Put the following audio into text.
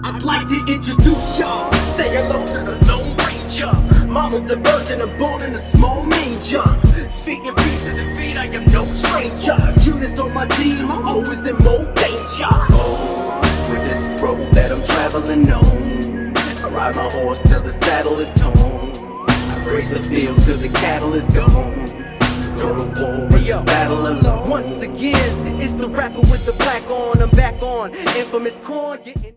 I'd like to introduce y'all. Say hello to the Lone Ranger. Mama's a virgin and born in a small manger. Speaking peace to defeat, I am no stranger. Judas on my team, I'm always in more danger. Oh, with this road that I'm traveling on, I ride my horse till the saddle is torn. I raise the field till the cattle is gone. Go to war in this battle alone. Once again, it's the rapper with the black on. I'm back on infamous corn.